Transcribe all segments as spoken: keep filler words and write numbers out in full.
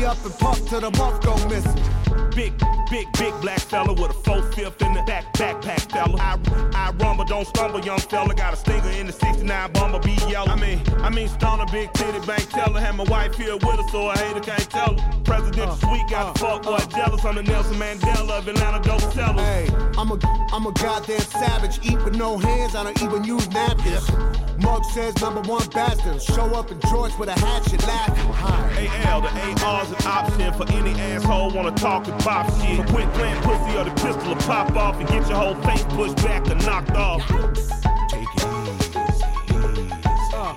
up and puff till the muff go missing. Big, big, big black fella with a four-fifth in the back backpack fella. I, I rumble, don't stumble, young fella. Got a stinger in the sixty-nine bomber, be yellow. I mean, I mean, Stoner, big titty bank teller. Had my wife here with her, so I hate her, can't tell her. Presidential uh, suite, got uh, the fuck boy uh, jealous. I'm the Nelson Mandela of Atlanta, dope sellers. Hey, I'm a, I'm a goddamn savage. Eat with no hands, I don't even use napkins. Yeah. Mug says number one bastard. Show up in George with a hatchet, laughing. Hi. A L, the A R's an option for any asshole wanna talk and pop shit. So quit playing pussy or the pistol will pop off and get your whole face pushed back and knocked off. Take it easy, easy, uh.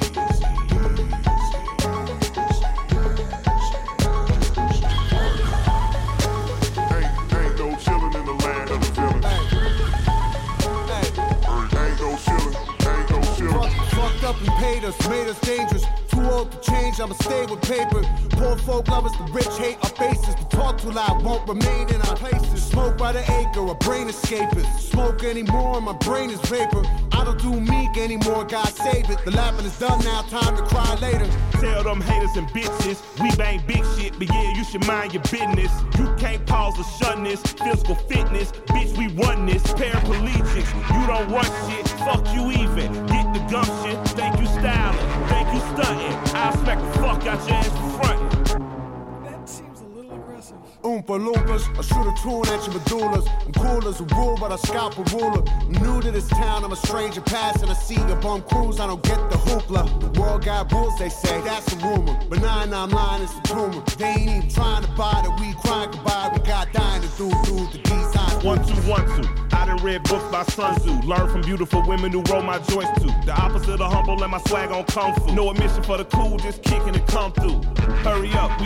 Ain't, ain't no chillin' in the land of the villain. Hey. Hey. Ain't no chillin', ain't no chillin'. Fuck, fucked up and paid us, made us dangerous. Too old to change, I'ma stay with paper. Poor folk lovers, the rich hate our faces. We talk too loud, won't remain in our places. Smoke by the acre, a brain escapist. Smoke anymore, my brain is vapor. I don't do meek anymore, God save it. The laughing is done now, time to cry later. Tell them haters and bitches, we bang big shit, but yeah, you should mind your business. You can't pause or shun this, physical fitness, bitch, we run this. Paraplegics, you don't run shit, fuck you even. Get the gumption, thank you styling, thank you stunting. I'll smack the fuck out your ass for frontin'. That seems a little aggressive. Oompa Loompas, I shoot a tune at your medullas. I'm cool as a rule, but I scalp a ruler. I'm new to this town, I'm a stranger passing. I see a bum cruise, I don't get the hoopla. The world got rules, they say, that's a rumor. But nine, I'm lying, it's a tumor. They ain't even trying to buy the weed, crying goodbye. We got dying to do, do the design. One, two, one, two. I done read books by Sun Tzu. Learn from beautiful women who roll my joints too. The opposite of humble and my swag on kung fu. No admission for the cool, just kicking it come through. Hurry up.